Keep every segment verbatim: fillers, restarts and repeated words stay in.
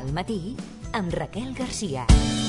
Al matí, amb Raquel Garcia.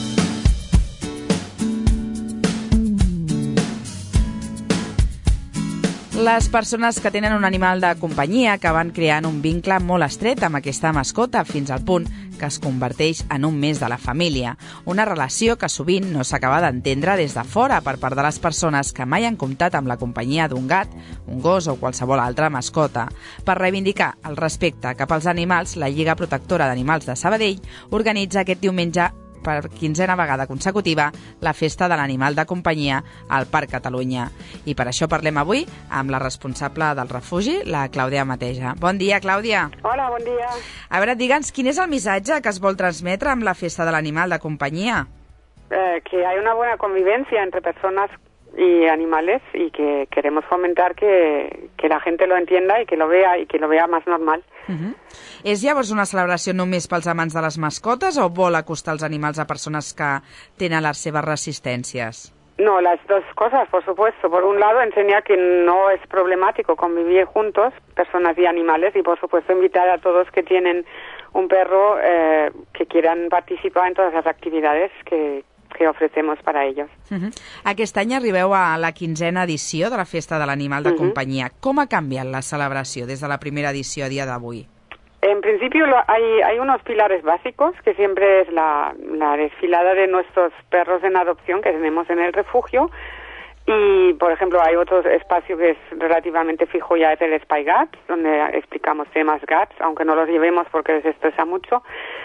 Les persones que tenen un animal de companyia acaben creant un vincle molt estret amb aquesta mascota fins al punt que es converteix en un mes de la família. Una relació que sovint no s'acaba d'entendre des de fora per part de les persones que mai han comptat amb la companyia d'un gat, un gos o qualsevol altra mascota. Per reivindicar el respecte cap als animals, la Lliga Protectora d'Animals de Sabadell organitza aquest diumenge per quinzena vegada consecutiva la Festa de l'Animal de Companyia al Parc Catalunya. I per això parlem avui amb la responsable del refugi, la Clàudia Mateja. Bon dia, Clàudia. Hola, bon dia. A veure, digue'ns, quin és el missatge que es vol transmetre amb la Festa de l'Animal de Companyia? Eh, que hay una buena convivencia entre personas y animales y que queremos fomentar que, que la gente lo entienda y que lo vea y que lo vea más normal. Uh-huh. És llavors una celebració només pels amants de les mascotes o vol acostar els animals a persones que tenen les seves resistències? No, las dos cosas, por supuesto. Por un lado, enseñar que no es problemático convivir juntos, personas y animales, y por supuesto invitar a todos que tienen un perro eh, que quieran participar en todas las actividades que, que ofrecemos para ellos. Uh-huh. Aquest any arribeu a la quinzena edició de la Festa de l'Animal de uh-huh. Companyia. Com ha canviat la celebració des de la primera edició a dia d'avui? En principio lo, hay, hay unos pilares básicos, que siempre es la, la desfilada de nuestros perros en adopción que tenemos en el refugio. Y, por ejemplo, hay otro espacio que es relativamente fijo, ya es el Spy Gats, donde explicamos temas Gats, aunque no los llevemos porque les estresa mucho.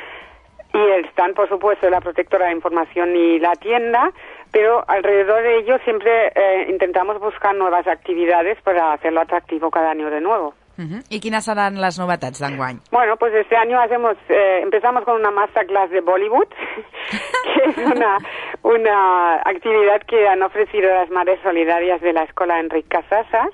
Y el stand, por supuesto, de la protectora de información y la tienda, pero alrededor de ello siempre eh, intentamos buscar nuevas actividades para hacerlo atractivo cada año de nuevo. Uh-huh. I quines seran les novetats d'enguany? Bueno, pues este año hacemos, eh, empezamos con una masterclass de Bollywood, que es una, una actividad que han ofrecido las Madres Solidarias de la Escuela Enric Casasas,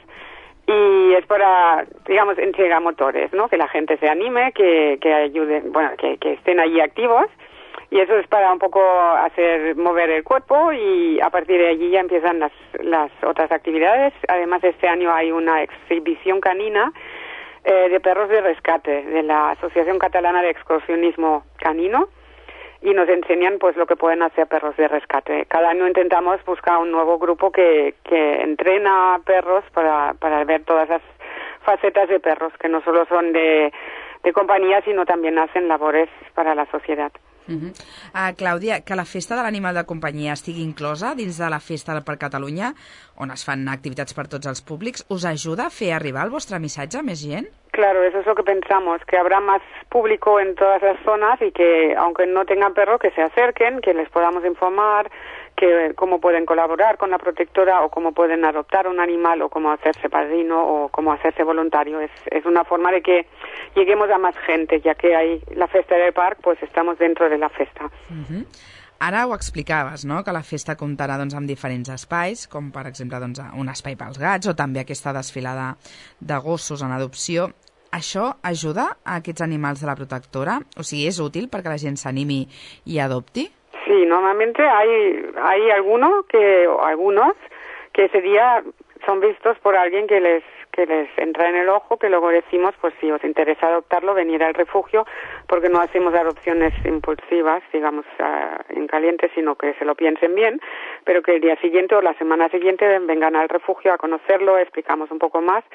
y es para, digamos, entrega motores, ¿no? Que la gente se anime, que, que ayuden, bueno, que, que estén allí activos, y eso es para un poco hacer mover el cuerpo, y a partir de allí ya empiezan las, las otras actividades. Además, este año hay una exhibición canina eh, de perros de rescate de la Asociación Catalana de Excursionismo Canino, y nos enseñan pues lo que pueden hacer perros de rescate. Cada año intentamos buscar un nuevo grupo que, que entrena perros para, para ver todas las facetas de perros, que no solo son de, de compañía, sino también hacen labores para la sociedad. Uh-huh. Uh, Clàudia, que la Festa de l'Animal de Companyia estigui inclosa dins de la Festa del Parc Catalunya, on es fan activitats per tots els públics, us ajuda a fer arribar el vostre missatge a més gent? Claro, eso es lo que pensamos, que habrá más público en todas las zonas y que, aunque no tengan perro, que se acerquen, que les podamos informar, que cómo pueden colaborar con la protectora o cómo pueden adoptar un animal o cómo hacerse padrino o cómo hacerse voluntario. Es, es una forma de que lleguemos a más gente, ya que hay la festa del parc, pues estamos dentro de la festa. Uh-huh. Ara ho explicaves, no?, que la festa comptarà doncs, amb diferents espais, com per exemple doncs, un espai pels gats o també aquesta desfilada de gossos en adopció. Això ajuda a aquests animals de la protectora? O sigui, és útil perquè la gent s'animi i adopti? Sí, normalmente hay, hay alguno que, o algunos que ese día son vistos por alguien que les que les entra en el ojo, que luego decimos, pues si os interesa adoptarlo, venir al refugio, porque no hacemos adopciones impulsivas, digamos, uh, en caliente, sino que se lo piensen bien, pero que el día siguiente o la semana siguiente vengan al refugio a conocerlo, explicamos un poco más,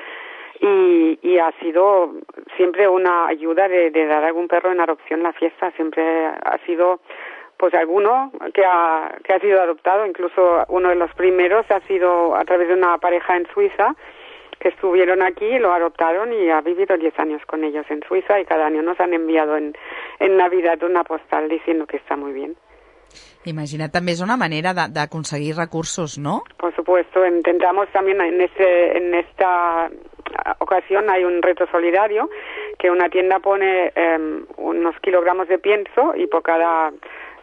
y, y ha sido siempre una ayuda de, de dar algún perro en adopción. La fiesta siempre ha sido pues alguno que ha, que ha sido adoptado, incluso uno de los primeros ha sido a través de una pareja en Suiza, que estuvieron aquí, lo adoptaron y ha vivido diez años con ellos en Suiza, y cada año nos han enviado en, en Navidad una postal diciendo que está muy bien. Imagina't, també és una manera de, d'aconseguir recursos, ¿no? Por supuesto, intentamos también en, ese, en esta ocasión hay un reto solidario, que una tienda pone eh, unos kilogramos de pienso y por cada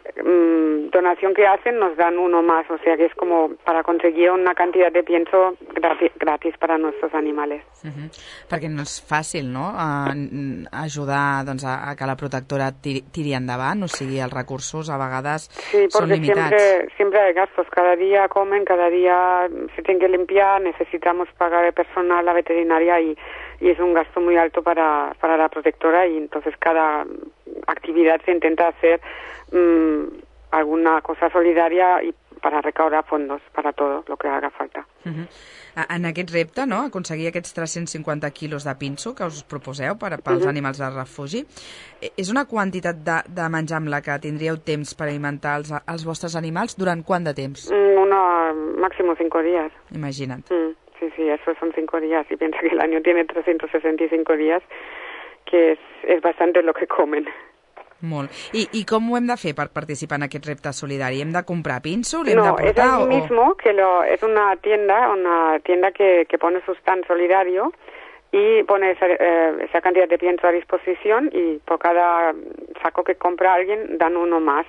um, donación que hacen nos dan uno más, o sea que es como para conseguir una cantidad de pienso gratis, gratis para nuestros animales. Uh-huh. Perquè no és fàcil, no?, a, a ajudar doncs, a, a que la protectora tiri, tiri endavant, o sigui, els recursos a vegades sí, són limitats. Siempre, siempre hay gastos, cada día comen, cada día se tienen que limpiar, necesitamos pagar el personal, la veterinaria, y y es un gasto muy alto para, para la protectora, y entonces cada actividad se intenta hacer mmm, alguna cosa solidaria y para recaudar fondos para todo lo que haga falta. Uh-huh. En aquest repte, no?, aconseguir aquests tres-cents cinquanta quilos de pinso que us proposeu per, pels uh-huh. animals de refugi, és una quantitat de, de menjar amb la que tindríeu temps per alimentar els, els vostres animals durant quant de temps? Mm, una, máximo cinco días. Imagina't. Mm, sí, sí, eso son cinco días, y piensa que el año tiene trescientos sesenta y cinco días, que es, es bastante lo que comen. Molt. I, I com ho hem de fer per participar en aquest repte solidari? Hem de comprar pinso? L'hem no, de portar? es ahí o... mismo, que lo, es una tienda, una tienda que, que pone su stand solidario y pone esa, eh, esa cantidad de pienso a disposición, y por cada saco que compra alguien dan uno más.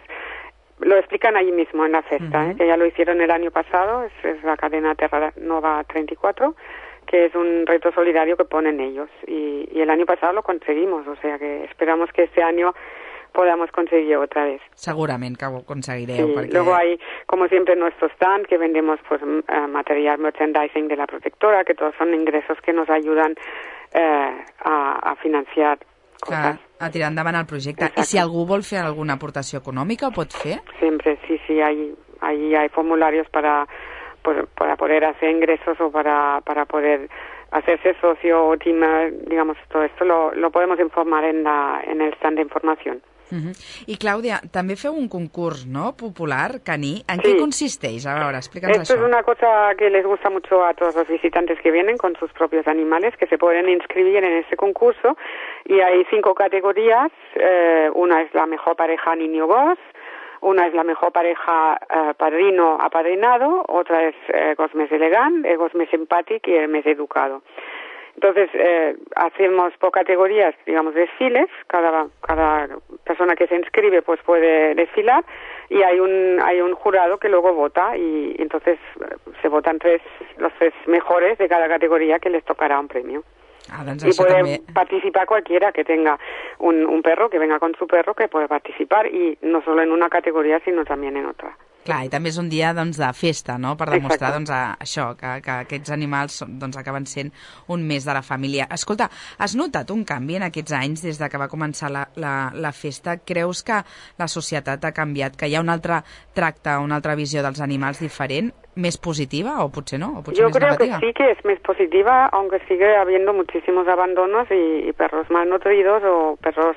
Lo explican ahí mismo en la festa, uh-huh. ¿eh? Que ya lo hicieron el año pasado, es, es la cadena Terra Nova treinta y cuatro, que es un reto solidario que ponen ellos, y, y el año pasado lo conseguimos, o sea que esperamos que este año podamos conseguir otra vez. Segurament que ho aconseguireu. Sí, perquè... luego hay, como siempre, nuestro stand, que vendemos pues uh, material merchandising de la protectora, que todos son ingresos que nos ayudan eh, a, a financiar cosas. Clar, a tirar endavant el projecte. Exacto. I si algú vol fer alguna aportació econòmica, ho pot fer? Siempre, sí, sí, hay, hay, hay formularios para, por, para poder hacer ingresos o para, para poder hacerse socio o teamer, digamos, todo esto lo, lo podemos informar en, la, en el stand de información. Uh-huh. I Clàudia, també feu un concurs, no?, popular, caní. En sí. què consisteix? A veure, explica'ns Esto això. es una cosa que les gusta mucho a todos los visitantes que vienen con sus propios animales, que se pueden inscribir en este concurso, y hay cinco categorías. Eh, una es la mejor pareja niño-gos, una es la mejor pareja eh, padrino-apadrinado, otra es eh, gos més elegant, el gos més simpàtic y el més educado. Entonces, eh, hacemos por categorías, digamos, desfiles. Cada, cada persona que se inscribe pues puede desfilar, y hay un hay un jurado que luego vota, y, y entonces eh, se votan tres los tres mejores de cada categoría, que les tocará un premio. Ah, doncs y puede també... participar cualquiera que tenga un, un perro, que venga con su perro, que puede participar, y no solo en una categoría, sino también en otra. Clar, i també és un dia, doncs, de festa, no?, per demostrar, Exacte. doncs, a, això, que, que aquests animals, doncs, acaben sent un mes de la família. Escolta, has notat un canvi en aquests anys des de que va començar la, la, la festa? Creus que la societat ha canviat, que hi ha un altre tracte, una altra visió dels animals diferent, més positiva, o potser no, o potser Yo més creo negativa? que sí, que es más positiva, aunque sigue habiendo muchísimos abandonos y, y perros malnutridos o perros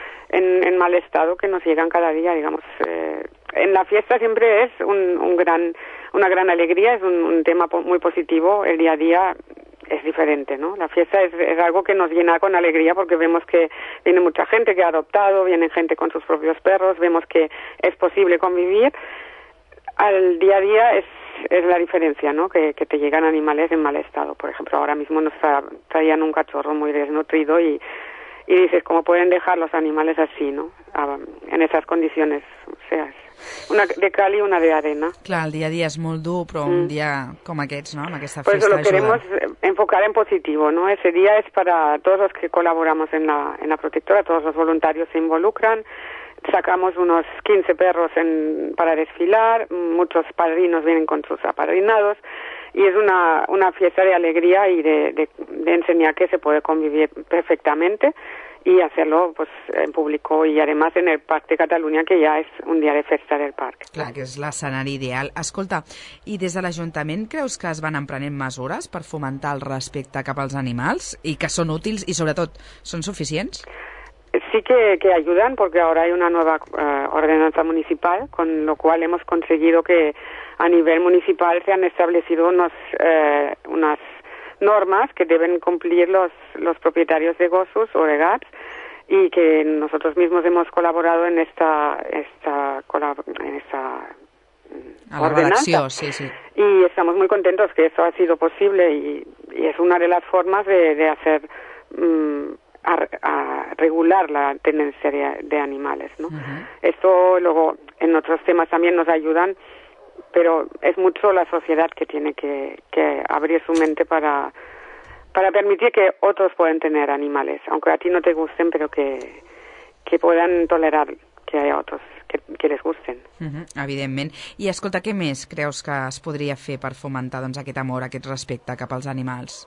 en, en mal estado que nos llegan cada día, digamos. Eh, en la fiesta siempre es un, un gran, una gran alegría, es un, un tema po- muy positivo. El día a día es diferente, ¿no? La fiesta es, es algo que nos llena con alegría, porque vemos que viene mucha gente que ha adoptado, viene gente con sus propios perros, vemos que es posible convivir. Al día a día es, es la diferencia, ¿no?, que, que te llegan animales en mal estado. Por ejemplo, ahora mismo nos tra- traían un cachorro muy desnutrido, y y dices, ¿cómo pueden dejar los animales así, no?, ah, en esas condiciones? O sea, una de cal y una de arena. Clar, el dia a dia és molt dur, però Mm. un dia com aquests, no?, amb aquesta Por eso festa lo queremos ajuda. enfocar en positivo, ¿no? Ese día es para todos los que colaboramos en la, en la protectora, todos los voluntarios se involucran. Sacamos unos quince perros en, para desfilar, muchos padrinos vienen con sus apadrinados, y es una, una fiesta de alegría y de, de, de enseñar que se puede convivir perfectamente, y hacerlo pues en público, y además en el Parc de Catalunya, que ya es un día de festa del parc. Clar, que és l'escenari ideal. Escolta, i des de l'Ajuntament creus que es van emprenent mesures per fomentar el respecte cap als animals, i que són útils i, sobretot, són suficients? Sí que, que ayudan, porque ahora hay una nueva uh, ordenanza municipal, con lo cual hemos conseguido que a nivel municipal se han establecido unos, eh, unas normas que deben cumplir los, los propietarios de gossos o de gats, y que nosotros mismos hemos colaborado en esta, esta, en esta a la ordenanza. redacció, sí, sí. Y estamos muy contentos que eso ha sido posible, y, y es una de las formas de, de hacer... Um, A, a regular la tenencia de, de animales, ¿no? Uh-huh. Esto luego en otros temas también nos ayudan, pero es mucho la sociedad que tiene que, que abrir su mente para, para permitir que otros puedan tener animales, aunque a ti no te gusten, pero que, que puedan tolerar que haya otros que, que les gusten. Uh-huh, evidentment. I escolta, què més creus que es podria fer per fomentar, doncs, aquest amor, aquest respecte cap als animals?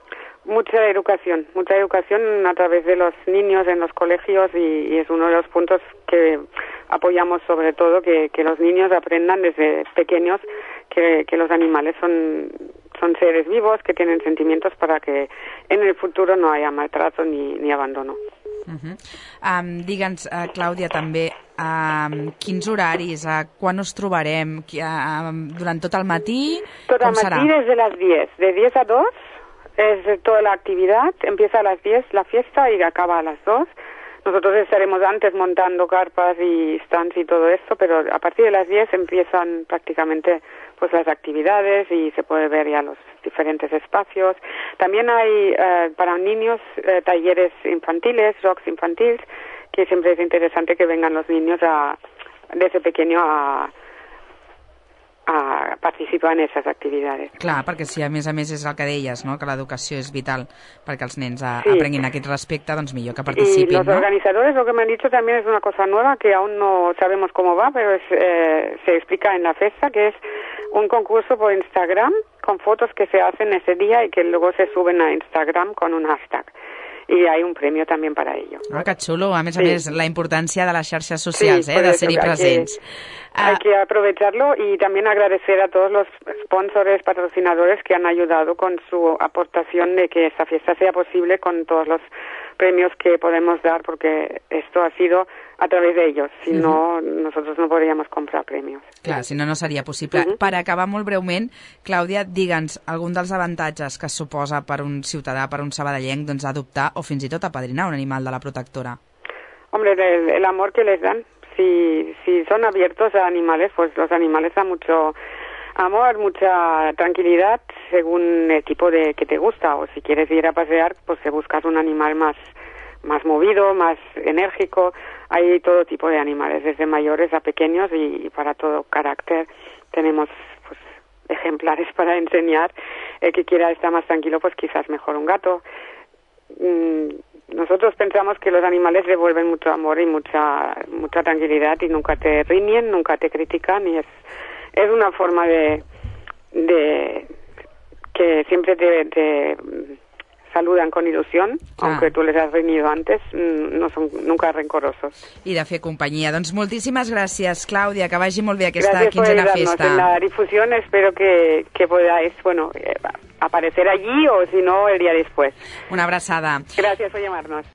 Mucha educación, mucha educación a través de los niños en los colegios y, y es uno de los puntos que apoyamos sobre todo, que, que los niños aprendan desde pequeños que, que los animales son, son seres vivos, que tienen sentimientos para que en el futuro no haya maltrato ni, ni abandono. Uh-huh. Um, Digue'ns, uh, Clàudia, també, um, quins horaris, uh, quan us trobarem, uh, durant tot el matí, tot com el serà? matí desde las diez, de diez a dos es toda la actividad, empieza a las diez la fiesta y acaba a las dos. Nosotros estaremos antes montando carpas y stands y todo esto, pero a partir de las diez empiezan prácticamente pues las actividades y se puede ver ya los diferentes espacios. También hay eh, para niños eh, talleres infantiles, rocks infantiles, que siempre es interesante que vengan los niños a, desde pequeño a a participar en esas actividades. Clar, perquè si a més a més és el que deies, no? Que l'educació és vital perquè els nens a, sí. aprenguin aquest respecte, doncs millor que participin, y los ¿no? organizadores lo que me han dicho también es una cosa nueva que aún no sabemos cómo va, pero es, eh, se explica en la festa, que es un concurso por Instagram con fotos que se hacen ese día y que luego se suben a Instagram con un hashtag. Y hay un premio también para ello. Ah, que xulo. A més a sí. més, la importància de les xarxes socials, sí, eh, de ser-hi presents. Hay, hay que aprovecharlo y también agradecer a todos los sponsors, patrocinadores que han ayudado con su aportación de que esta fiesta sea posible con todos los premios que podemos dar, porque esto ha sido a través de ellos. Si uh-huh. no, nosotros no podríamos comprar premios. Clar, si no, no seria possible. Uh-huh. Per acabar molt breument, Clàudia, digue'ns algun dels avantatges que suposa per un ciutadà, per un sabadellenc, doncs adoptar o fins i tot apadrinar un animal de la protectora. Hombre, el, el amor que les dan. Si, si son abiertos a animales, pues los animales dan mucho amor, mucha tranquilidad según el tipo de que te gusta. O si quieres ir a pasear, pues te buscas un animal más, más movido, más enérgico. Hay todo tipo de animales, desde mayores a pequeños y, y para todo carácter. Tenemos pues ejemplares para enseñar. El que quiera estar más tranquilo, pues quizás mejor un gato. Mm, Nosotros pensamos que los animales devuelven mucho amor y mucha mucha tranquilidad y nunca te riñen, nunca te critican y es es una forma de de que siempre te, te saludan con ilusión, ah. aunque tú les has riñido antes, no son nunca rencorosos. I de fer companyia. Doncs moltíssimes gràcies, Clàudia, que vagi molt bé aquesta gracias quinzena fiesta. En la difusión espero que, que podáis, bueno, eh, aparecer allí o si no el día después. Una abraçada. Gracias por llamarnos.